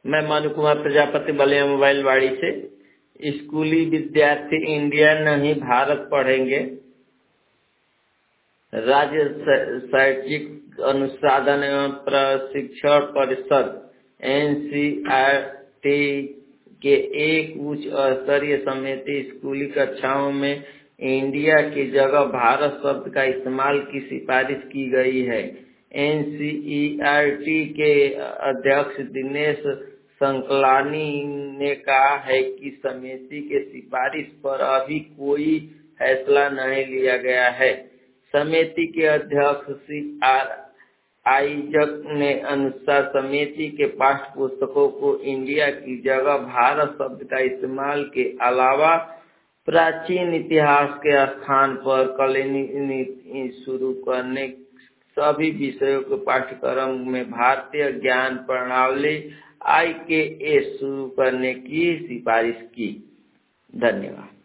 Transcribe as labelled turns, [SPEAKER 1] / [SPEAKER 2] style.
[SPEAKER 1] मैं मनु कुमार प्रजापति बलिया मोबाइल वाड़ी से। स्कूली विद्यार्थी इंडिया नहीं भारत पढ़ेंगे। राज्य शैक्षिक अनुसंधान एवं प्रशिक्षण परिषद NCERT के एक उच्च स्तरीय समिति स्कूली कक्षाओं में इंडिया की जगह भारत शब्द का इस्तेमाल की सिफारिश की गई है। NCERT के अध्यक्ष दिनेश संकलानी ने कहा है कि समिति के सिफारिश पर अभी कोई फैसला नहीं लिया गया है। समिति के अध्यक्ष CR आइजक ने अनुसार समिति के पाठ्य पुस्तकों को इंडिया की जगह भारत शब्द का इस्तेमाल के अलावा प्राचीन इतिहास के स्थान पर कॉलोनी शुरू करने, सभी विषयों के पाठ्यक्रम में भारतीय ज्ञान प्रणाली IKS शुरू करने की सिफारिश की। धन्यवाद।